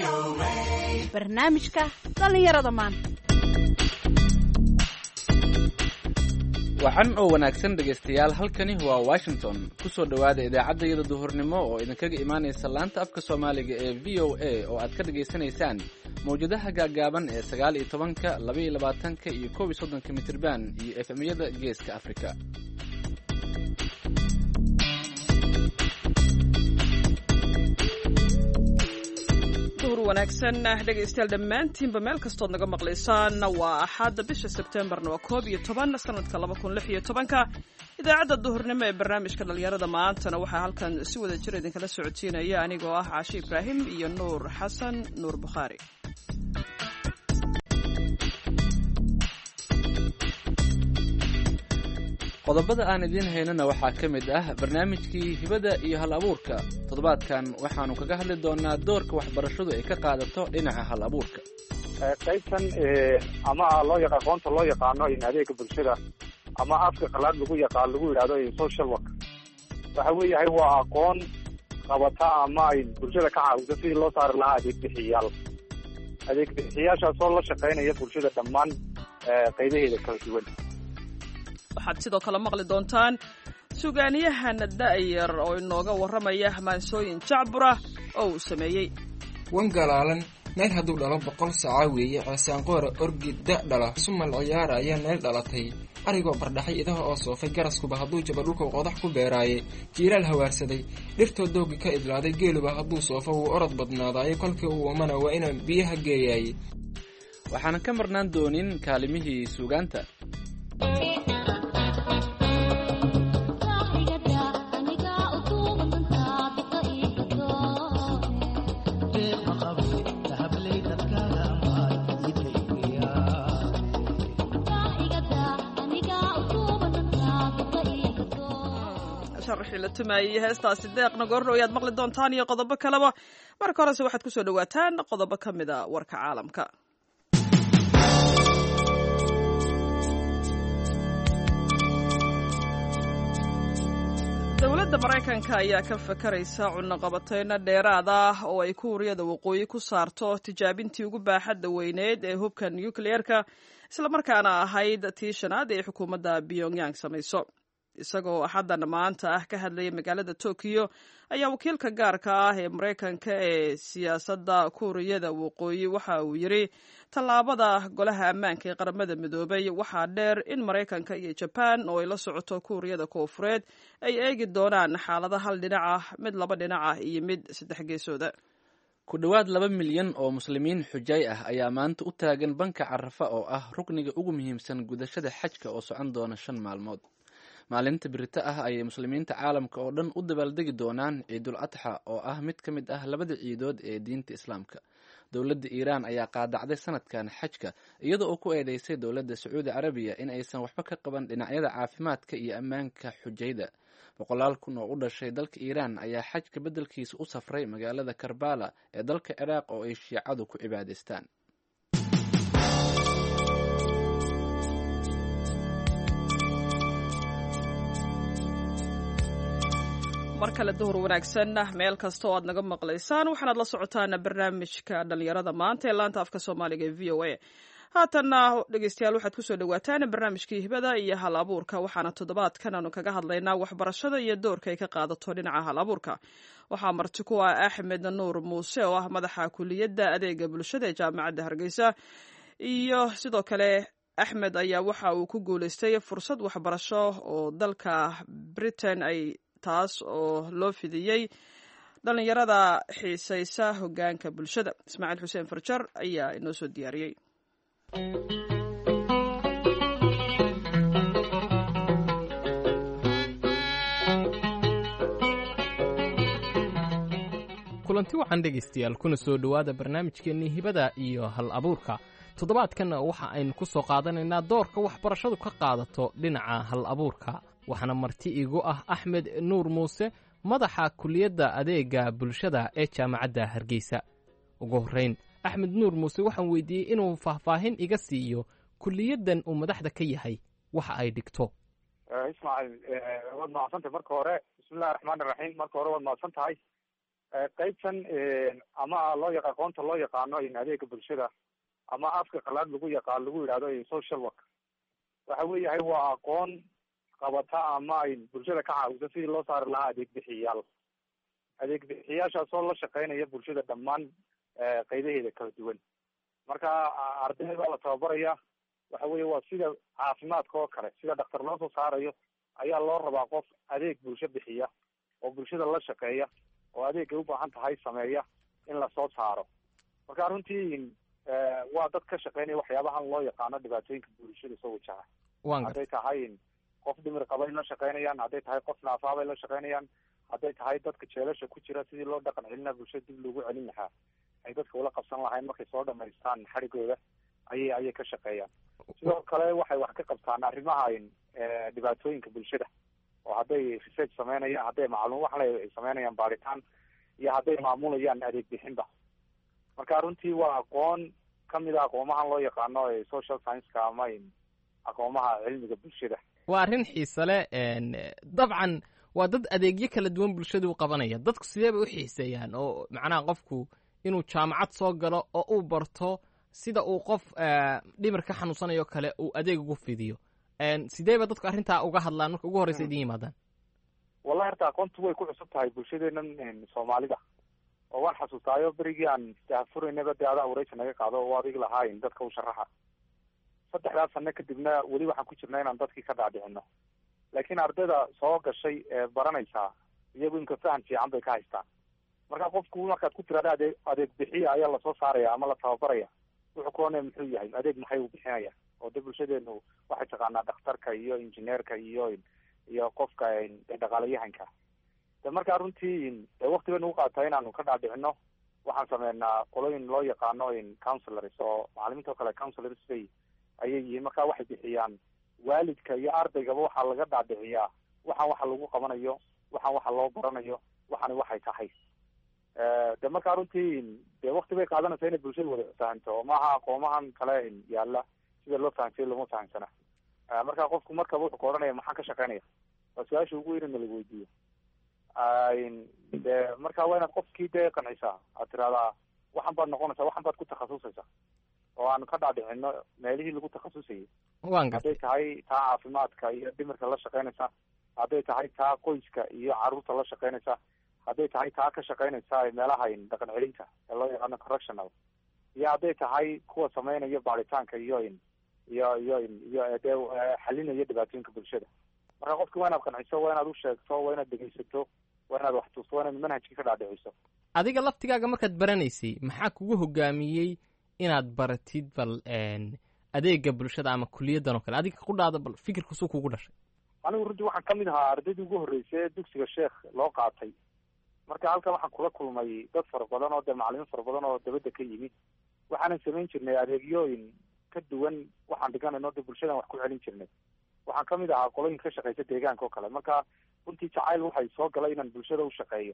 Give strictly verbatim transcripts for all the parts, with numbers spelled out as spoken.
barnaamijka dhallinyarada maanta. waxaan oo wanaagsan dhegaystayaal, halkani waa Washington. ku soo dhawaada idaacaddayada duhurnimo oo idinkaga imaanaysa laanta afka Soomaaliga ee V O A oo aad ka dhageysanaysaan mawjadaha gaagaaban ee sagaal iyo tobanka, laba iyo labaatanka iyo koob iyo soddonka mitirban iyo F M-yada Geeska Afrika. wanaagsan dhegaystayaal dhammaantiinba meel kastood naga maqlaysaan. waa axadda bisha sebtembarna waa koob iyo toban sanadka laba kun lix iyo tobanka. idaacadda duhurnimo ee barnaamijka dhalinyarada maantana waxaa halkan si wada jir idinkala socodsiinaya anigoo ah Caashi Ibraahim iyo Nuur Xasan Nuur Bukhaari. qodobada aan idiin haynana waxaa ka mid ah barnaamijkii hibada iyo hal abuurka. toddobaadkan waxaanu kaga hadli doonaa doorka waxbarashadu ay ka qaadato dhinaca hal abuurka. qaybtan ama loo yaqaan aqoonta loo yaqaano in adeega bulshada ama afka qalaad lagu yaqaan lagu yidhaahdo social work, waxa weeyahay waa aqoon qabata ama ay bulshada ka caawiso sidii loo saari lahaa adeeg bixiyaal adeeg bixiyaashaasoo la shaqaynaya bulshada dhammaan qaybaheeda kala duwan. waxaad sidoo kale maqli doontaan sugaaniyahan da'yar oo inooga warramaya maansooyin jacbura oo uu sameeyey. wangalaalan meel hadduu dhalo boqol saaca weeye, ceesaanqoora orgi da' dhala sumal ciyaara ayaa meel dhalatay, arigoo bardhaxay idaha oo soofay, garaskuba hadduu jaba dhulka qodax ku beeraaye, jiiraal hawaarsaday dhirtoo doogi ka idlaaday, geeluba hadduu soofo wuu orod badnaadaaye, kolkii uu wamana waa inaan biyaha geeyaaye. waxaanan ka marnaan doonin kaalimihii suugaanta. sharxii la tumaayay heestaasi deeqna goorno ayaad maqli doontaan iyo qodobo kaleba. marka horese waxaad ku soo dhawaataan qodobo ka mid a warka caalamka. dowladda Maraykanka ayaa ka fakaraysa cunaqabateyno dheeraad ah oo ay kuuriyada waqooyi ku saarto tijaabintii ugu baaxadda weyneed ee hubka nukliyeerka, islamarkaana ahayd tii shanaad ee xukuumadda Pyongyang samayso. isagoo axaddan maanta ah ka hadlaya magaalada Tokyo ayaa wakiilka gaarka ah ee Maraykanka ee siyaasadda kuuriyada waqooyi waxa uu yiri tallaabada golaha ammaanka ee qaramada midoobay waxaa dheer in Maraykanka iyo Japan oo ay la socoto kuuriyada koonfureed ay eegi doonaan xaalada hal dhinac ah, mid laba dhinac ah iyo mid saddex geesooda. ku dhowaad laba milyan oo muslimiin xujay ah ayaa maanta u taagan banka Carafa oo ah rukniga ugu muhiimsan gudashada xajka oo socon doona shan maalmood. maalinta birita ah ayay muslimiinta caalamka oo dhan u dabaaldegi doonaan ciidul adxa oo ah mid ka mid ah labada ciidood ee diinta islaamka. dowladda Iiraan ayaa qaadacday sanadkan xajka iyada oo ku eedeysay dowladda Sacuudi Carabiya in aysan waxba ka qaban dhinacyada caafimaadka iyo ammaanka xujayda. boqolaal kun oo u dhashay dalka Iiraan ayaa xajka beddelkiisa u safray magaalada Karbala ee dalka Ciraaq oo ay shiicadu ku cibaadaystaan. mar kale duhur wanaagsan meel kasta oo aad naga maqlaysaan. waxaanaad la socotaan barnaamijka dhalinyarada maanta ee laanta afka Soomaaliga ee V O A. haatanna dhegaystayaal waxaad ku soo dhawaataan barnaamijkii hibada iyo hal abuurka. waxaana toddobaadkan aanu kaga hadlaynaa waxbarashada iyo doorka ay ka qaadato dhinaca hal abuurka. waxaa marti ku ah Axmed Nuur Muuse oo ah madaxa kuliyadda adeega bulshada ee jaamacadda Hargeysa. iyo sidoo kale Axmed ayaa waxa uu ku guuleystay fursad waxbarasho oo dalka Britain ay taas oo loo fidiyey dhalinyarada xiisaysa hoggaanka bulshada. Ismaaciil Xuseen Farjar ayaa inoo soo diyaariyey. kulanti wacan dhegaystayaal, kuna soo dhowaada barnaamijkeennii hibada iyo hal abuurka. toddobaadkanna waxa aynu ku soo qaadanaynaa doorka waxbarashadu ka qaadato dhinaca hal abuurka. waxaana marti iigu ah Axmed Nuur Muuse, madaxa kuliyadda adeega bulshada ee jaamacadda Hargeysa. ugu horreyn, Axmed Nuur Muuse waxaan weydiiyey inuu faahfaahin iga siiyo kuliyaddan uu madaxda ka yahay waxa ay dhigto. ismaaciil waad mahadsantahay marka hore. bismillahi raxmaani raxiim. marka hore waad mahadsan tahay qaybtan ama loo yaqa aqoonta loo yaqaano in adeega bulshada ama afka qalaad lagu yaqaan lagu yidhahdo social work waxa weeyahay waa aqoon qabata ama ay bulshada ka caawisa sidii loo saari lahaa adeeg bixiyayaal adeeg bixiyayaashaasoo la shaqeynaya bulshada dhammaan qaybaheeda kala duwan marka ardayda baa la tababaraya waxa weeye waa sida caafimaadka oo kale sida dhaktar loo soo saarayo ayaa loo rabaa qof adeeg bulsho bixiya oo bulshada la shaqeeya oo adeegay ubaahan tahay sameeya in lasoo saaro marka runtii waa dad ka shaqeynaya waxyaabahan loo yaqaano dhibaatooyinka bulshada soo wajaha hadday tahay qof dhimir qabay la shaqeynayaan hadday tahay qof naafaabay la shaqeynayaan hadday tahay dadka jeelasha ku jira sidii loo dhaqan celina bulshada dib loogu celin lahaa ay dadka ula qabsan lahayn markay soo dhamaystaan xarigooda ayay ayay ka shaqeeyaan sidoo kale waxay wax ka qabtaan arrimaha dhibaatooyinka bulshada oo hadday research sameynayaan hadday macluum wax le ay sameynayaan baaritaan iyo hadday maamulayaan adeeg bixinba marka runtii waa aqoon kamid a aqoomahan loo yaqaano social science-ka ama aqoomaha cilmiga bulshada waa arrin xiise leh dabcan waa dad adeegyo kala duwan bulshada u qabanaya dadku sidee bay u xiiseeyaan oo macnaha qofku inuu jaamacad soo galo oo uu barto sida uu qof dhimir ka xanuunsanayo kale uu adeeg ugu fidiyo sidee ba dadku arrintaa uga hadlaan marka ugu horreysa idin yimaadaan wallahi horta aqoontu way ku cusub tahay bulshadeenan soomaalida oo waan xasuustaayo berigii aan daafuraynaba de adaa wareysa naga qaado oo adig lahaayn dadka u sharaxa saddexdaas sano kadibna weli waxaan ku jirna inaan dadkii ka dhaadhicino laakiin ardayda soo gashay ee baranaysaa iyagu inka fahan fiican bay ka haystaan marka qofku markaad ku tiraada adeeg adeeg bixiya ayaa lasoo saaraya ama la tababaraya wuxuu ku oonaya muxuu yahay adeeg maxay u bixinaya oo de bulshadeenu waxay taqaanaa dhakhtarka iyo injineerka iyo iyo qofka dhaqaalayahanka de markaa runtii de wakti bay nagu qaataa inaanu ka dhaadhicino waxaan sameynaa qolooyin loo yaqaano councilors oo macalimiinta oo kale councilors bay ayay yihiin marka waxay bixiyaan waalidka iyo ardaygaba waxaa laga dhaadhiciyaa waxaan waxa lagu qabanayo waxaan waxa loo baranayo waxani waxay tahay de markaa runtii de wakti bay qaadanaysa inay bulshada wada fahanto maaha aqoomahan kale yaala sida loo fahansiyo lama fahansana marka qofku markaba wuxuu ka oranaya maxaan ka shaqeynaya waa su-aasha ugu weyn in laga weydiiyo de marka waa inaad qofkii de qancisaa aad tiraahdaa waxan baad noqonaysaa waxan baad ku takhasusaysaa oo aanu ka dhaadhicino meelihii lagu takhasusayay hadday tahay taa caafimaadka iyo dhimirka la shaqeynaysa hadday tahay taa qoyska iyo caruurta la shaqeynaysa hadday tahay taa ka shaqeynaysa meelaha dhaqan celinta ee loo yaqaano correctional iyo hadday tahay kuwa sameynaya baaritaanka iyo iyo iyo iyo de xalinaya dhibaatooyinka bulshada marka qofki waa inaad qanciso waa inaad u sheegto waa inaad dhegeysato waa inaad wax tusto waa inaad manhajkii ka dhaadhiciso adiga laftigaaga markaad baranaysay maxaa kugu hogaamiyey inaad baratid bal adeega bulshada ama kuliyaddan oo kale adiga ku dhaada bal fikirkusuu kugu dhashay anigu runtii waxaan kamid ahaa ardaydii ugu horreysay ee dugsiga sheekh loo qaatay marka halkan waxaan kula kulmay dad fara badan oo de macalimiin fara badan oo dabadda ka yimid waxaanan samayn jirnay adeegyooyin ka duwan waxaan dhiganayno de bulshadan wax ku celin jirnay waxaan kamid ahaa qolooyinka ka shaqeysa deegaanka oo kale marka runtii jacayl waxay soo galay inaan bulshada u shaqeeyo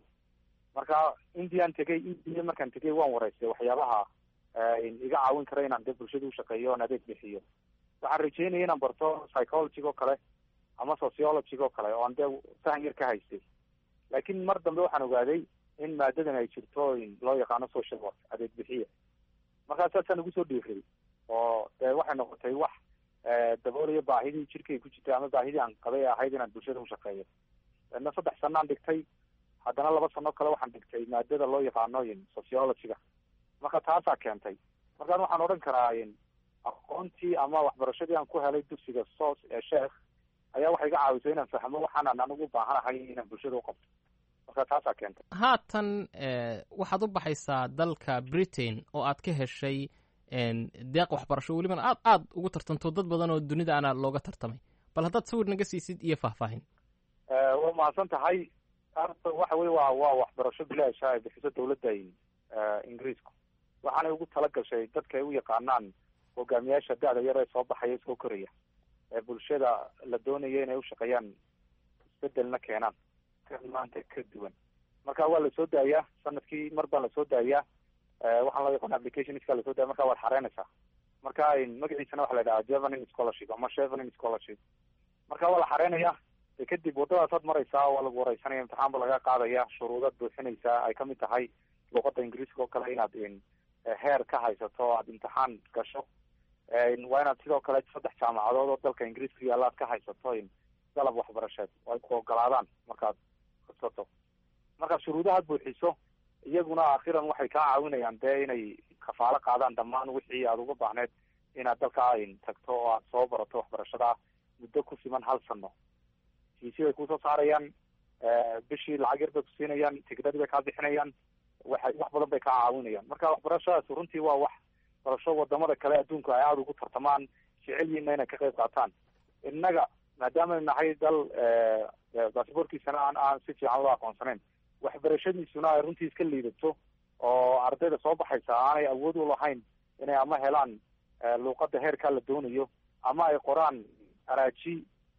marka indiaan tegey india markaan tegey waan wareystay waxyaabaha iga caawin kara inaan de bulshada u shaqeeyo oon adeeg bixiyo waxaan rajeynaya inaan barto psychology oo kale ama sociology oo kale oo aan de fahan yar ka haystay laakiin mar dambe waxaan ogaaday in maadadan ay jirto loo yaqaano social work adeeg bixiya markaa saasaan ugu soo dhiiriday oo de waxay noqotay wax daboolayo baahidii jirkay ku jirtay ama baahidii aan qabay ahayd inaan bulshada u shaqeeyo na saddex sanaan dhigtay haddana laba sano kale waxaan dhigtay maadada loo yaqaano sociologyga marka taasaa keentay markaan waxaan odhan karaa aqoontii ama waxbarashadii aan ku helay dugsiga soos ee sheekh ayaa waxay iga caawisay inaan fahmo waxaanaan anigu baahanahay inaan bulshada u qabto marka taasaa keentay haatan waxaad u baxaysaa dalka britain oo aad ka heshay deeq waxbarasho welibana aad aad ugu tartanto dad badan oo dunida ana looga tartamay bal haddaad sawir naga siisid iyo faahfaahin waa mahadsan tahay waxa wey waa waa waxbarasho bilaasha ay bixiso dawladda ingiriisku waxaanay ugu tala gashay dadka ay u yaqaanaan hogaamiyaasha da-da yar ee soo baxaya soo koraya ee bulshada la doonaya inay ushaqeeyaan isbedelna keenaan maanta ka duwan marka waa lasoo daayaa sanadkii mar baa lasoo daayaa waxaan loo yaqaana applicationska lasoo daaya marka waad xareynaysaa marka magaciisana waxa la yidhaha jevening scholarship ama chevening scholarship marka waa la xareynayaa de kadib waddadaasaad maraysaa waa lagu wareysanaya, imtixaan ba laga qaadaya, shuruudaad buuxinaysaa ay kamid tahay luqada ingiriiska oo kale inaad heer ka haysato o aad imtixaan gasho. waa inaad sidoo kale saddex jaamacadood oo dalka ingiriiska yaalla aad ka haysato dalab waxbarasheed oo ay ku ogolaadaan markaad codsato. markaad shuruudahaad buuxiso iyaguna akhiran waxay kaa caawinayaan dee inay kafaalo qaadaan dhammaan wixii aad uga baahneed inaad dalkaa tagto oo aad soo barato waxbarashada muddo ku siman hal sano. fiisi bay kusoo saarayaan, bishii lacag yar bay kusiinayaan, tigradii bay kaa bixinayaan, waxay wax badan bay kaa caawinayaan. marka waxbarashadaas runtii waa wax barasho wadamada kale adduunka ay aada ugu tartamaan, jecelyiinna inay ka qayb qaataan. innaga maadaamanu nahay dal basaboorkiisana aan aan si fiican loo aqoonsanayn, waxbarashadiisuna ay runtii iska liidato oo ardayda soo baxaysa aanay awood u lahayn inay ama helaan luuqada heerkaa la doonayo ama ay qoraan araaji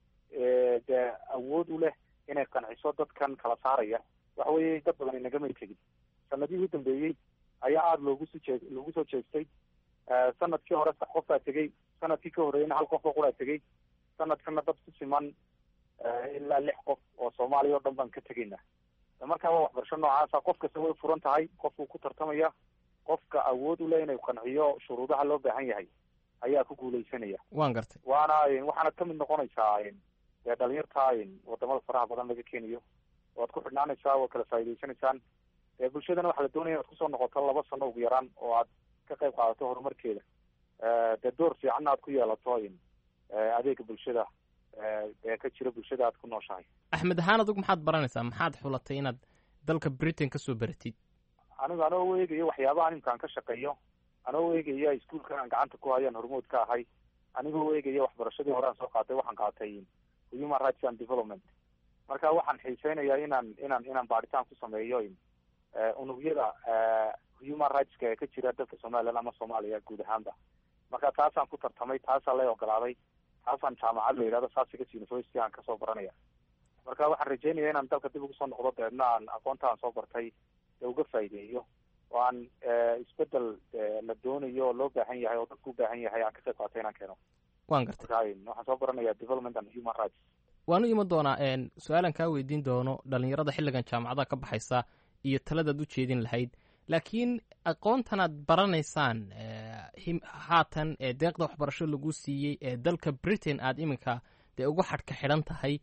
dee awood u leh inay qanciso dadkan kala saaraya. waxa weeye dad badan inagamay tegin. sanadihii u dambeeyey ayaa aada loogu soo jee loogu soo jeestay. sanadkii hore sax qof baa tegey, sanadkii ka horreeyna hal qof oo quraa tegey, sanadkana dad ku siman ilaa lix qof oo soomaaliya oo dhan baan ka tegayna. markaa waa waxbarasho noocaasa, qof kasta way furan tahay, qofkuu ku tartamaya, qofka awood u leh inay qanciyo shuruudaha loo baahan yahay ayaa ku guuleysanaya. waan gartay. waana waxaana kamid noqonaysaa dee dhalinyarta wadamada faraha badan laga keenayo, waad ku xidhnaanaysaa, waad kala faa'iidaysanaysaan. dee bulshadana waxaa la doonaya inaad kusoo noqoto laba sano ugu yaraan oo aad ka qayb qaadato horumarkeeda, dee door fiicanna aad ku yeelato adeega bulshada ee ka jira bulshada aad ku nooshahay. axmed ahaan adigu maxaad baranaysaa? maxaad xulatay inaad dalka britain kasoo baratid? anigu anoo eegayo waxyaabaha imkaan ka shaqeeyo, anoo eegaya iskuolkan aan gacanta ku hayaan hormood ka ahay, anigoo eegaya waxbarashadii hore aan soo qaatay, waxaan qaatay human rights and development. marka waxaan xiiseynayaa inaan inaan inaan baaritaan ku sameeyo unugyada human rightska ee ka jira dalka somaliland ama soomaaliya guud ahaanba. marka taasaan ku tartamay, taasaa la ogolaaday, taasaan jaamacad la yidhahdo Sussex University aan kasoo baranaya. marka waxaan rajeynaya inaan dalka dib ugu soo noqdo, deedna aan aqoonta aan soo bartay ee uga faa'iideeyo oo aan isbedel la doonayo oo loo baahan yahay oo dadku u baahan yahay aan ka qayb qaatay inaan keeno. waan gartay. waxaan soo baranaya development and human rights. waan u iman doonaa su-aalan kaa weydiin doono dhalinyarada xilligan jaamacadaha ka baxaysa iyo taladaad u jeedin lahayd, laakiin aqoontan aad baranaysaan haatan ee deeqda waxbarasho lagu siiyey ee dalka britain aad iminka dee uga xadhka xidhan tahay,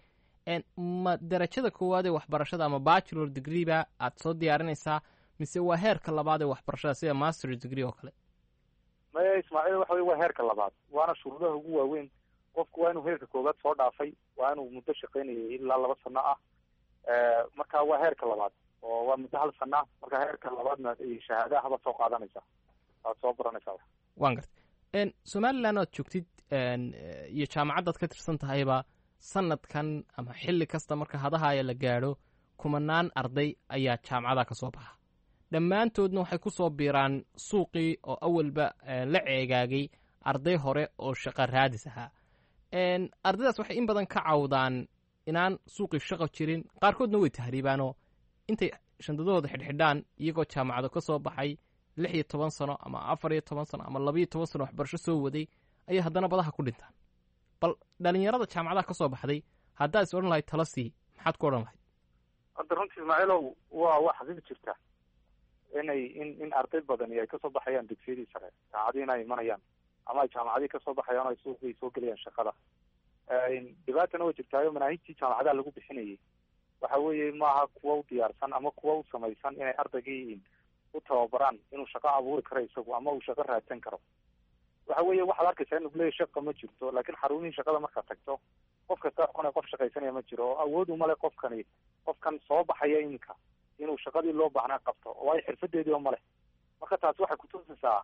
ma darajada koowaad ee waxbarashada ama bachelor degreeba aad soo diyaarinaysaa mise waa heerka labaad ee waxbarashada sida master degree oo kale? maya ismaaciil, waxa wey waa heerka labaad, waana shuruudaha ugu waaweyn. qofku waa inuu heerka koowaad soo dhaafay, waa inuu muddo shaqaynayay ilaa laba sano ah. marka waa heerka labaad oo waa muddo hal sana. marka heerka labaadna shahaadaha baad soo qaadanaysaa, waad soo baranaysaa. waan gartay. somaliland oad joogtid iyo jaamacaddaad ka tirsan tahayba sanadkan ama xilli kasta marka hadahaaya la gaadho kumanaan arday ayaa jaamacadaha ka soo baxa. dhammaantoodna waxay ku soo biiraan suuqii oo awalba la ceegaagay arday hore oo shaqo raadis ahaa. ardaydaas waxay in badan ka cawdaan inaan suuqii shaqo jirin, qaarkoodna way tahriibaanoo intay shandadahooda xidhxidhaan iyagoo jaamacado ka soo baxay lix iyo toban sano ama afar iyo toban sano ama labaiyo toban sano waxbarasho soo waday ayay haddana badaha ku dhintaan. bal dhalinyarada jaamacadaha ka soo baxday haddaad is odhan lahayd tala sii, maxaad ku odhan lahayd? hadda runtii ismaaciilow waa wax xaqiiq jirta inay in in arday badani ay kasoo baxayaan dugsiyadii sare, jaamacadiina ay imanayaan ama ay jaamacadii kasoo baxayaan o ay suuqii soo gelayaan shaqada. dhibaatana way jirtaayo manaahijtii jaamacadaha lagu bixinayay waxa weeye maaha kuwa u diyaarsan ama kuwa u samaysan inay ardaygii u tababaraan inuu shaqo abuuri karo isagu ama uu shaqo raadsan karo. waxa weeye waxaad arkaysaa in nuguleya shaqa ma jirto, laakiin xarumihii shaqada markaad tagto qof kasta aqoon qof shaqaysanaya ma jiro oo awood umale qofkani qofkan soo baxaya iminka inuu shaqadii loo baahnaa qabto, waayo xirfadeedii oo male. marka taasi waxay kutusaysaa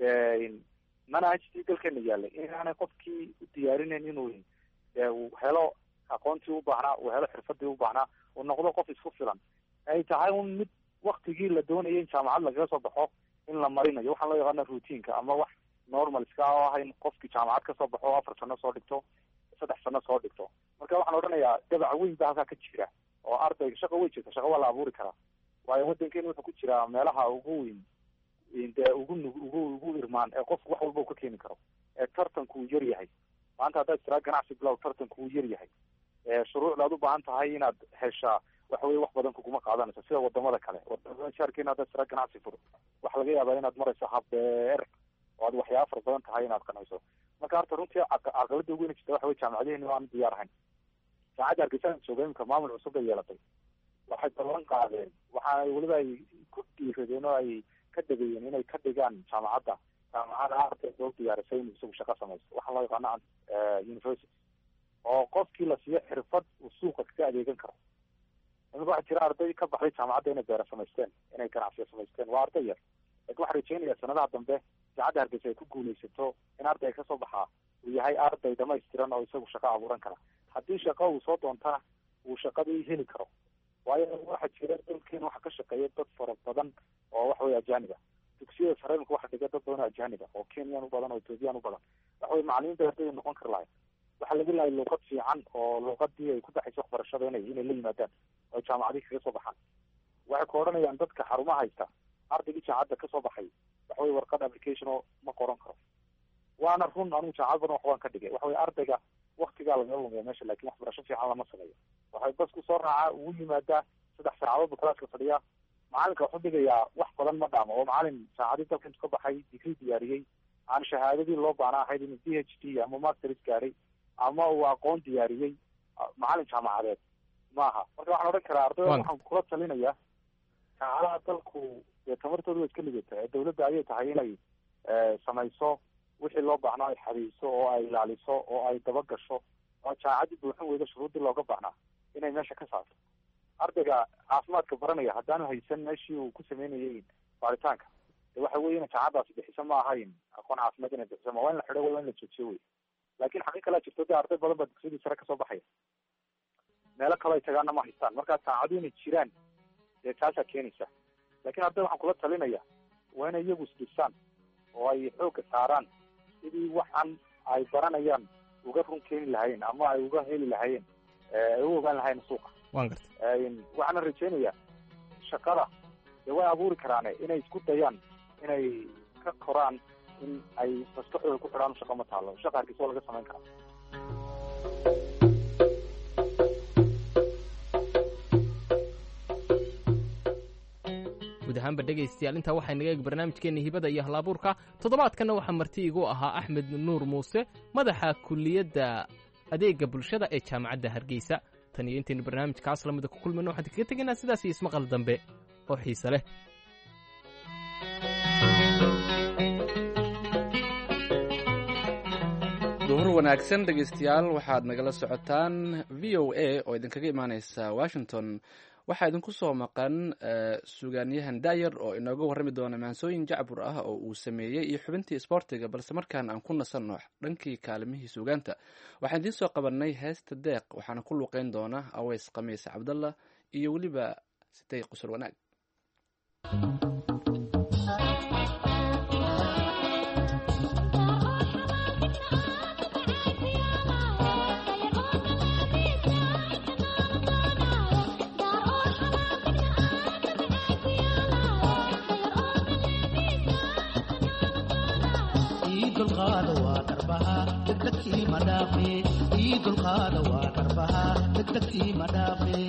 manhajtii dalkeena yaalay inaanay qofkii u diyaarinayn inuu uu helo aqoontii u baahnaa, uu helo xirfadii u baahnaa, uu noqdo qof isku filan. ay tahay un mid waktigii la doonayay in jaamacad lagaga soo baxo in la marinayo waxaan loo yaqaana routiinka ama wax normalska oo ah in qofkii jaamacad kasoo baxo afar sano soo dhigto, saddex sano soo dhigto. marka waxaan odhanayaa dabac weyn baa halkaa ka jira oo ardayga shaqo way jirta, shaqo waa la abuuri karaa. waayo waddankeena wuxuu ku jiraa meelaha ugu weyn dee ugu ugu ugu irmaan ee qofku wax walba uu ka keeni karo, ee tartanku uu yar yahay. maanta haddaad tiraa ganacsi bilow tartanku uu yar yahay, shuruucda aad u baahan tahay inaad heshaa waxa weye wax badan kuguma qaadanayso sida wadamada kale wadamada jaarkeena haddaad sira ganacsi furo waxa laga yaabaa inaad marayso habbeer oo aad waxyaaba fara badan tahay inaad qanciso marka horta runtii caqabada ugu weyn jirta waxa weye jaamacadaheenni aan diyaar ahayn jaamacadda hargeysa jooga imika maamul cusub bay yeelatay waxay ballan qaadeen waxa weliba ay ku dhiiradeen oo ay ka degayeen inay ka dhigaan jaamacadda jaamacada arday loo diyaarisay in isagu shaqo samaysto waxaa loo yaqaana university oo qofkii la siiyo xirfad uu suuqa kaga adeegan karo imika waxaa jira arday ka baxday jaamacadda inay beera samaysteen inay ganacsiya samaysteen waa arday yar laakiin waxaa rajeynayaa sanadaha dambe jaamacadda hargeysa ay ku guulaysato in arday kasoo baxaa uu yahay arday dhamaystiran oo isagu shaqo abuuran kara haddii shaqo uu soo doontana uu shaqadii heli karo waayo waxaa jira dalkeena waxa ka shaqeeya dad fara badan oo waxa weye ajaanib ah dugsiyada sare imika waxa dhiga dad badan oo ajaanib ah oo kenyan u badan oo ethoobiyan u badan waxa weye macalimiinta ardayda noqon kari lahay waxaa laga lahay luuqad fiican oo luuqadii ay ku baxayso waxbarashada inay inay la yimaadaan oo jaamacadii kaga soo baxaan waxay ku odhanayaan dadka xarumaha haysta ardaygii jaamacadda kasoo baxay waxa weye warqad application oo ma qoran karo waana run anigu jaamacad badan waxbaan ka dhigay waxa weye ardayga waktigaa laga lumiya meesha lakin waxbarasho fiican lama sameeyo waxay basku soo raacaa ugu yimaadaa saddex saacadood bu kalaaska fadhiyaa macalinka waxu dhigayaa wax badan ma dhaamo oo macalin saacadii dalka intu ka baxay digrii diyaariyey aan shahaadadii loo baana ahayd inuu d h d ama masters gaaray ama uu aqoon diyaariyey macalin jaamacadeed maaha marka waxaan odhan karaa ardayda waxaan kula talinayaa jaamacadaha dalku dee tamartooda way iska ligata ee dawladda ayay tahay inay samayso wixii loo baahnaa ay xadiiso oo ay ilaaliso oo ay dabagasho oo jaamacaddii buuxin weyda shuruuddii looga baahnaa inay meesha ka saarto ardayga caafimaadka baranaya haddaanu haysan meeshii uu ku sameynayay baaritaanka de waxa weye ina jaamacaddaasi bixiso ma ahayn aqoon caafimaad inay bixiso ma waa in la xidho waa in la joojiyo wey laakin xaqii kalaa jirto de arday badan baa dugsiyadii sare kasoo baxaya meelo kale ay tagaana ma haystaan markaa jaamacadu inay jiraan dee taasaa keenaysa lakin arday waxaan kula talinaya waa inay iyagu isdhisaan oo ay xooga saaraan sidii waxan ay baranayaan uga run keeni lahayeen ama ay uga heli lahayeen ay u ogaan lahayeen suuqa wan garta waxaana rajeynayaa shaqada dee way abuuri karaane inay isku dayaan inay ka koraan in ay maskaxdooda ku xidhaan shaqa ma taalo shaqa hargeysa waa laga samayn karaa guud ahaanba dhegaystayaal intaa waxay naga eeg barnaamijkeenna hibada iyo halabuurka toddobaadkanna waxaa marti igu ahaa axmed nuur muuse madaxa kuliyadda adeega bulshada ee jaamacadda hargeysa tan iyo intaynu barnaamijkaas lamida ku kulmayno waxaan kaga tegaynaa sidaas iyo ismaqal dambe oo xiise leh duhur wanaagsan dhegaystayaal waxaad nagala socotaan v o a oo idinkaga imaaneysa washington waxaa idinku soo maqan sugaanyahan daayar oo inooga warrami doona maansooyin jacbur ah oo uu sameeyey iyo xubintii isboortiga balse markaan aan ku nasanno dhankii kaalimihii sugaanta waxaan idiin soo qabanay heesta deeq waxaana ku luuqeyn doona aweys khamiis cabdallah iyo weliba sitay qusur wanaag dulqaada waa darbaha degdegtii ma dhaafe ii dulqaada waa darbaha degdegtii ma dhaafe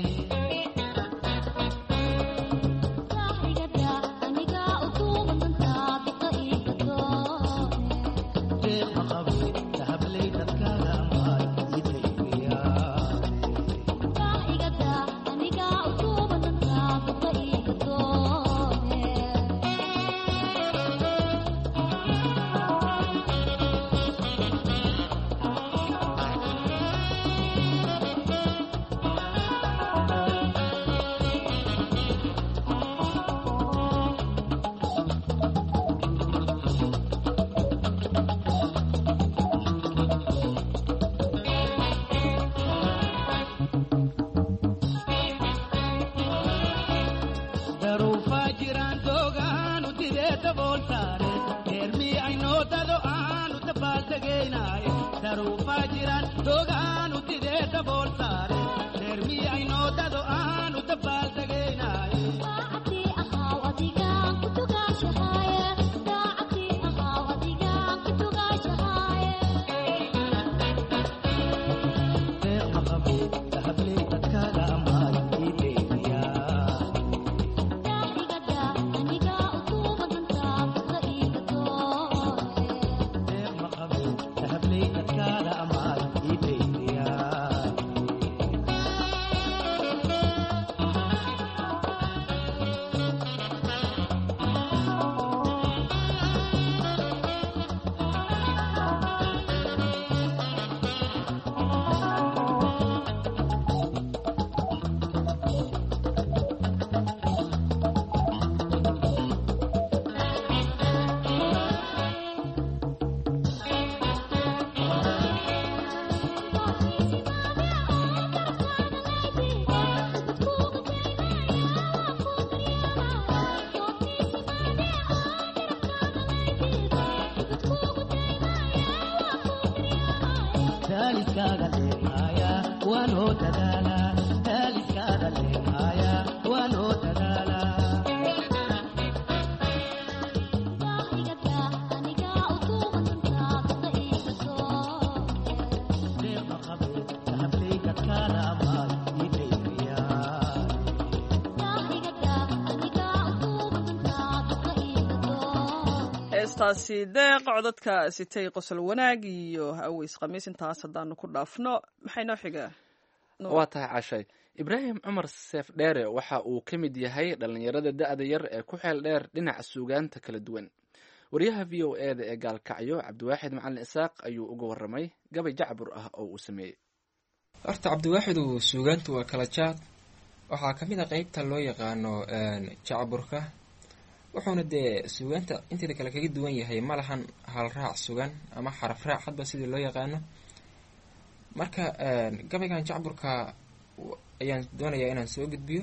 heestaasi deeq codadka sitay qosol wanaag iyo aweys khamiis intaas haddaanu ku dhaafno maxay noo xigaa waa tahay cashay ibraahim cumar seef dheere waxa uu ka mid yahay dhallinyarada da-da yar ee ku xeel dheer dhinaca suugaanta kala duwan wariyaha v o e da ee gaalkacyo cabdiwaaxid macalin isaaq ayuu uga waramay gabay jacbur ah oo uu sameeyey. horta cabdiwaaxidu suugaantu waa kala jaad waxaa ka mid a qeybta loo yaqaano jacburka wuxuuna dee suugaanta inteeda kale kaga duwan yahay ma lahan hal raac sugan ama xaraf raac hadba sidii loo yaqaano. marka gabaygan jacburka ayaan doonayaa inaan soo gudbiyo.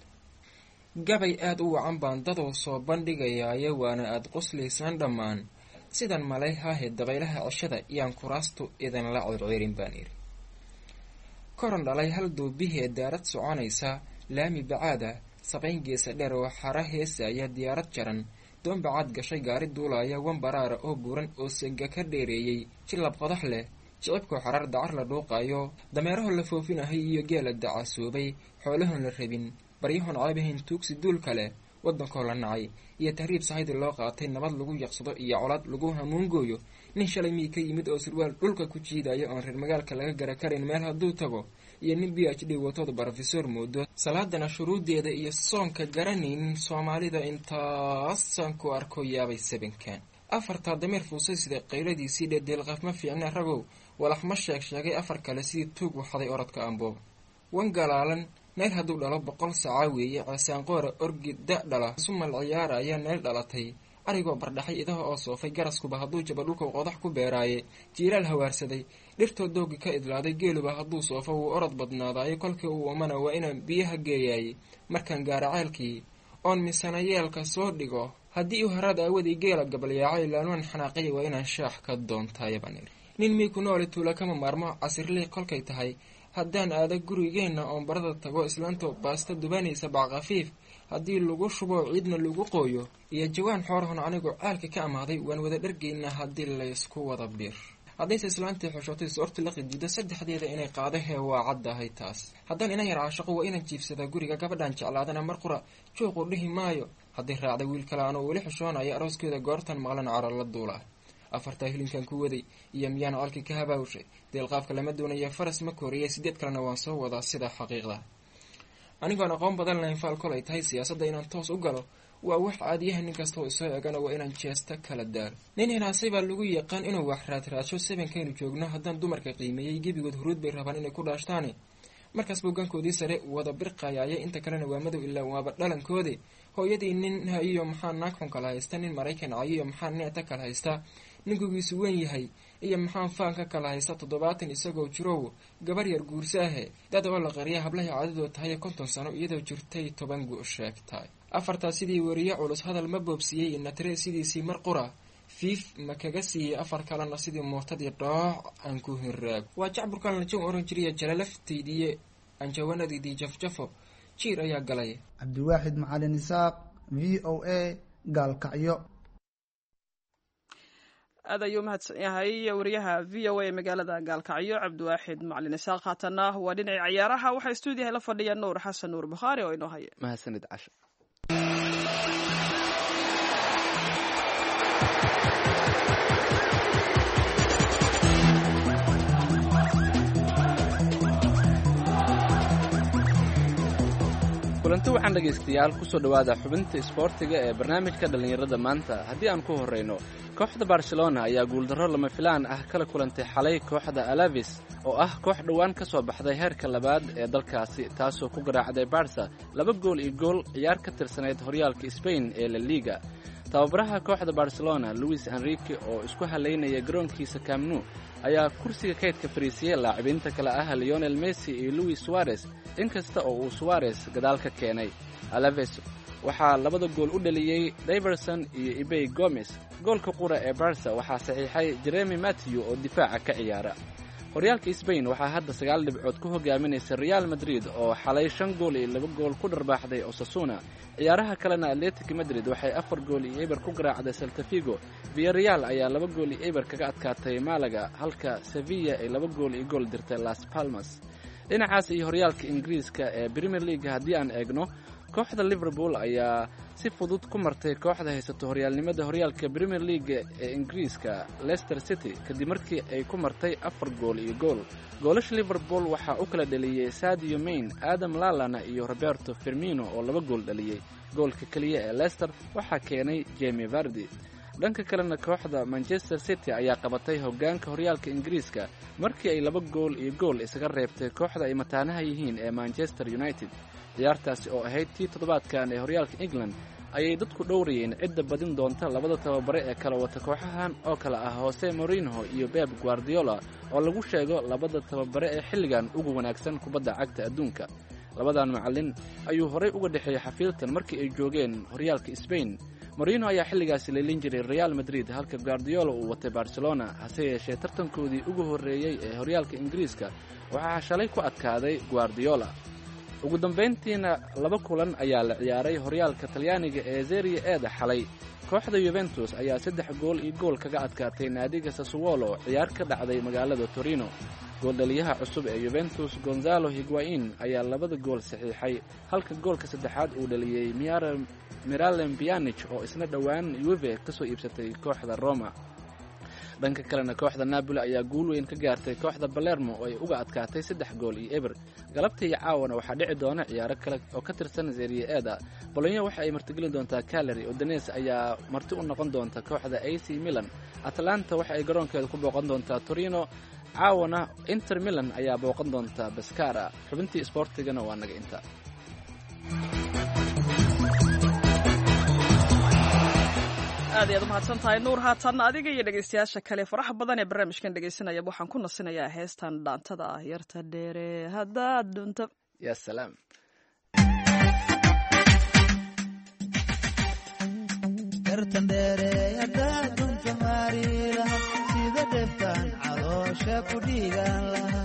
gabay aada u wacan baan dadow soo bandhigayaaye waana aada qoslaysaan dhammaan sidan malay haahe dabaylaha ceshada iyaan kuraastu idinla circirin baan iri. koran dhalay hal duubihee daarad soconaysa laami bacaada sabayn geesa dheer oo xara heesaya diyaarad jaran doon bacaad gashay gaari duulaya wan baraara oo buuran oo sega ka dheereeyey jilab qodax leh jicibkoo xarar dacar la dhuuqayo dameeraho la foofinahay iyo geela dacasoobay xoolahoon la rabin baryahoon caabahayn tuugsi duul kale waddankoo la nacay iyo tahriib sahaydi loo qaatay nabad lagu yaqsado iyo colaad lagu hamuungooyo nin shalay mii ka yimid oo surwaal dhulka ku jiidaya oon reer magaalka laga gara karin meel hadduu tago iyo nin b h d watooda brofesor moodo salaadana shuruuddeeda iyo soonka garanaynin soomaalida intaasaan ku arko yaabay sabankan afartaa dameer fuusay sida qayladiisii dheedeelqaaf ma fiicna ragow walax ma sheeg sheegay afar kale sidii tuug waxaday orodka ambooba wan galaalan nayl hadduu dhalo boqol sacaa weeye ceesaanqoora orgi da dhala sumal ciyaara ayaa nayl dhalatay arigoo bardhaxay idaha oo soofay garaskuba hadduu jaba dhulka qodax ku beeraaye jiiraal hawaarsaday dhirtoo doogi ka idlaaday geeluba hadduu soofo wuu orod badnaadaayo kolkii uu amana waa inaan biyaha geeyaayey markaan gaara ceelkii oon misana yeelka soo dhigo haddii u haraad aawadii geela gabalyaacay laanuan xanaaqaya waa inaan shaax ka doontaayabanir nin mii ku nooli tuula kama maarmo casirlii kolkay tahay haddaan aada gurigeenna oon barada tago islaantoo baasta dubanaysa backafiif haddii lagu shubo ciidna lagu qooyo iyo jawaan xoorahon anigoo caalka ka amaaday waan wada dhargeynaa haddii laysku wada bir haddayse islaantii xoshootay soorti la qijido saddexdeeda inay qaadahee waa caddahay taas haddaan inan yar caashaqo waa inaan jiibsadaa guriga gabadhaan jeclaadana mar qura jooquu dhihi maayo hadday raacday wiil kale anoo weli xishoonaya arooskeeda goortan maqlan caro la duulaa afartaa hilinkan ku waday iyo miyaana colkii ka habaawshay deelqaafka lama doonaya faras ma kooriya sideed kalena waan soo wadaa sida xaqiiqda anigoon aqoon badan lahayn faal kolay tahay siyaasadda inaan toos u galo waa wax caadiyaha nin kastoo isoo eegana waa inaan jeesta kala daalo nin hinaasay baa lagu yaqaan inuu wax raadraadsho sabankaynu joogno haddaan dumarka qiimeeyey gebigood huruud bay rabaan inay ku dhaashtaane markaas buugaankoodii sare wada birqayaaya inta kalena waa madow ilaa waaba dhalankoodi hooyadii nin hayiyo maxaa naag xun kala haysta nin maraykan cayiyo maxaa neeta kala haysta ninkugiisu weyn yahay iyo maxaan faanka kala haysta toddobaatan isagoo jirow gabar yar guursaahe dad oo la qariya hablahay caadadoo tahay konton sano iyadoo jirtay toban gu sheegtaay afartaa sidii wariye culus hadal ma boobsiiyey natre sidiisii mar qura fiif ma kaga siiyey afar kalena sidii mootadii dhooc aan ku hiraago waa jacburkan lajan oran jiriya jalalafteydii anjawanadiidii jafjafo jiir ayaa galay. cabdiwaaxid macalin isaaq v o a gaalkacyo. aad ayuu mahadsan yahay wariyaha v o a magaalada gaalkacyo cabdiwaaxid macalin isaaq. haatana waa dhinaca ciyaaraha waxaa stuudiyaha la fadhiya nuur xasan nuur bukhaari oo inoo haya. mahadsanid casha. kulanti waxaan dhegaystayaal kusoo dhowaada xubinta isboortiga ee barnaamijka dhallinyarada maanta. haddii aan ku horreyno kooxda barcelona ayaa guuldarro lama filaan ah kala kulantay xalay kooxda alavis oo ah koox dhowaan ka soo baxday heerka labaad ee dalkaasi taasoo ku garaacday barsa laba gool iyo gool ciyaar ka tirsanayd horyaalka sbain ee la liga. tababaraha kooxda barcelona luis enrique oo isku halaynaya garoonkiisa camnu ayaa kursiga kaydka fariisiyey laacibiinta kale ah leonel messi iyo luis suarez inkasta oo uu suarez gadaal ka keenay. alaves waxaa labada gool u dhaliyey daverson iyo ibey gomes. goolka qura ee barsa waxaa saxiixay jeremy matthew oo difaaca ka ciyaara. horyaalka sbain waxaa hadda sagaal dhibcood ku hogaaminaysa real madrid oo xalay shan gool iyo laba gool ku dharbaaxday osasuna. ciyaaraha kalena atletic madrid waxay afar gool iyo eber ku garaacday saltafigo. villareal ayaa laba gool iyo eber kaga adkaatay malaga halka sevilla ay laba gool iyo gool dirtay las palmas. dhinacaas iyo horyaalka ingiriiska ee premier league haddii aan eegno kooxda liverpool ayaa si fudud ku martay kooxda haysato horyaalnimada horyaalka Premier League ee Ingiriiska Leicester City kadib markii ay ku martay afar gool iyo gool. goolasha Liverpool waxaa u kala dhaliyay Sadio Mane, Adam Lallana iyo Roberto Firmino oo laba gool dhaliyay. goolka kaliya ee Leicester waxaa keenay Jamie Vardy. dhanka kalena kooxda Manchester City ayaa qabatay hoggaanka horyaalka Ingiriiska markii ay laba gool iyo gool isaga reebtay kooxda ay mataanaha yihiin ee Manchester United. ciyaartaasi oo ahayd tii toddobaadkan ee horyaalka England ayay dadku dhowrayeen cidda badin doonta labada tababare ee kala wata kooxahan oo kala ah Jose Mourinho iyo Pep Guardiola oo lagu sheego labada tababare ee xilligan ugu wanaagsan kubadda cagta adduunka. labadan macallin ayuu horay uga dhexeeyay xafiiltan markii ay joogeen horyaalka Spain. Mourinho ayaa xilligaasi leelin jiray Real Madrid halka Guardiola uu watay Barcelona, hase yeeshee tartankoodii ugu horreeyay ee horyaalka Ingiriiska waxaa shalay ku adkaaday Guardiola. ugu dambeyntiina laba kulan ayaa la ciyaaray horyaalka Talyaaniga ee Serie A xalay. kooxda Juventus ayaa saddex gool iyo gool kaga adkaatay naadiga Sassuolo ciyaar ka dhacday magaalada Torino. gooldhaliyaha cusub ee Juventus Gonzalo Higuain ayaa labada gool saxiixay halka goolka saddexaad uu dhaliyay Miralem Pjanic oo isna dhowaan Juve ka soo iibsatay kooxda Roma. dhanka kalena kooxda Napoli ayaa guul weyn ka gaartay kooxda Palermo oo ay uga adkaatay saddex gool iyo eber. galabta iyo caawana waxaa dhici doona ciyaaro kale oo ka tirsan Serie A. Bologna waxa ay martigelin doontaa Cagliari, Udinese ayaa marti u noqon doonta kooxda A C Milan. Atalanta waxa ay garoonkeeda ku booqan doontaa Torino. caawana Inter Milan ayaa booqan doonta Pescara. xubintii isboortigana waa naga inta. aad ayaad u mahadsan tahay nuur. haatan adiga iyo dhegaystayaasha kale faraxa badan ee barnaamijkan dhegaysanaya waxaan ku nasinayaa heestan dhaantada ah yarta dheere haddaad dhunta. ya salaam. yartan dheere haddaad dhunta maari laha sida dheftaan caloosha ku dhiigaan laha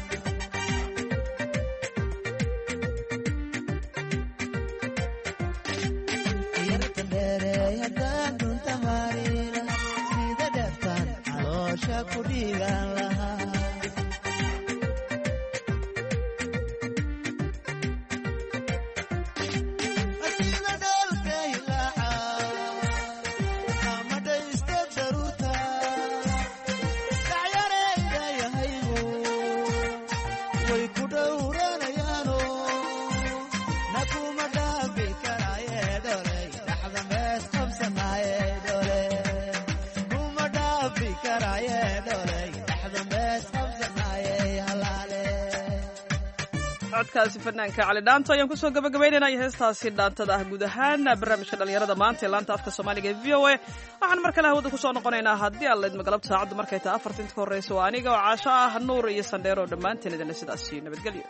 codkaasi fanaanka cali dhaanto ayaan kusoo gabagabaynaynaa iyo heestaasi dhaantada ah guud ahaan barnaamijka dhalinyarada maanta ee laanta afka soomaaliga ee v o a. waxaan mar kale hawada kusoo noqonaynaa haddii aan laydma galabta saacaddu markay tahay afarta inta ka horreysa waa aniga oo caasho ah nuur iyo sandheero dhammaanteen idinle sidaasi nabadgelyo.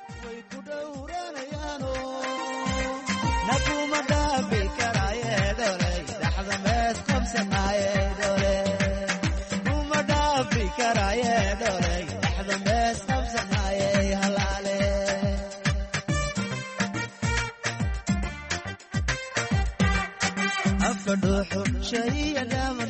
afka dhuuxu shayga